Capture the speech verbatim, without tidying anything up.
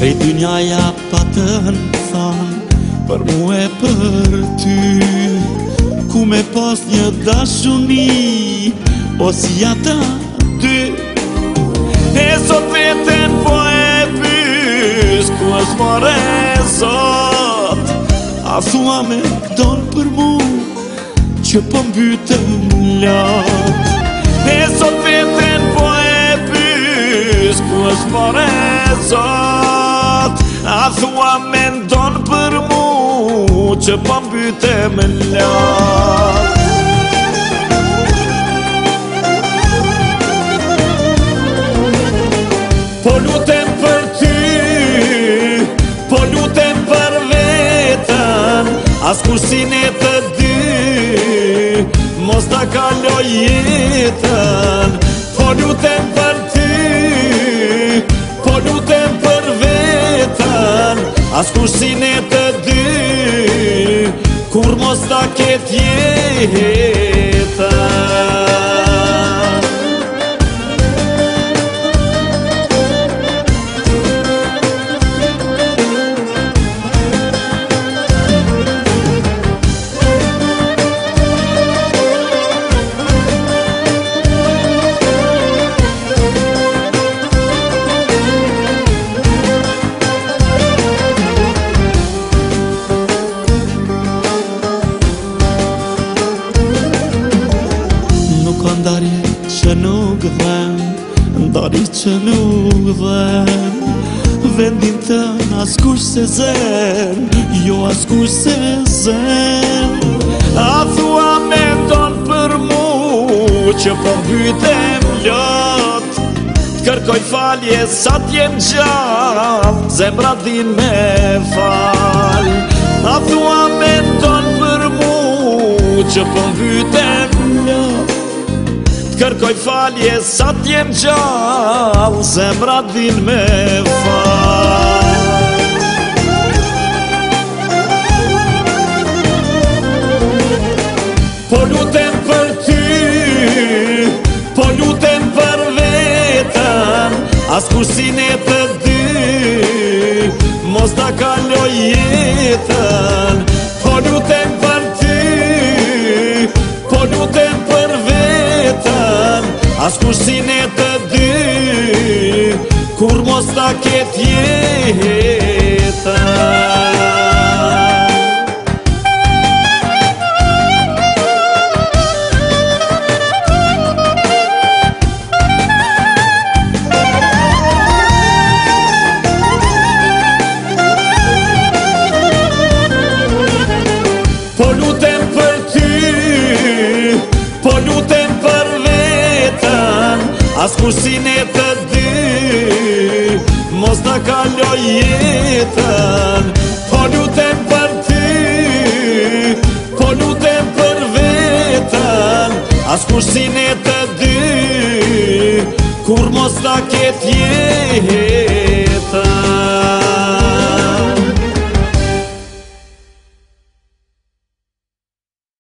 Krejt dynjaja pa të në than, për mu e për ty, ku me pas një dashuni, o si ata dy. E sot veten po e pys, ku është more zot, a thua me don për mu, që po mbytem lot. E sot veten po e pys, ku është more zot, a thua me ndon për mu, që po mbytem lot. Po lutem për ty, po lutem për vetën, as kur si ne të dy, mos ta kaloj jetën. Po lutem për ty, po lutem për vetën, as kur si ne të dy, kur mos ta ket jetën. Ndarje që nuk dhem, ndarje që nuk dhem, vendin të në askush se zen, jo askush se zen. A thua me ndon për mu, që po mbytem lot, t'kërkoj falje sa t'jem gjall, zemra din me fal. A thua me ndon për mu, që po mbytem lot, kërkoj falje sa t'jem gjall, zemra din me fal. Po lutem për ty, po lutem për vetën, as kur si ne të dy, mos ta kaloj jetën. Po lutem për ty, po lutem për vetën, as kur si ne të dy, kur mos ta ket jetën. Po lutem për ty, po lutem për vetën, as kur si ne të dy, mos ta kaloj jetën. Po lutem për ty, po lutem për vetën, as kur si ne të dy, kur mos ta ket jetën.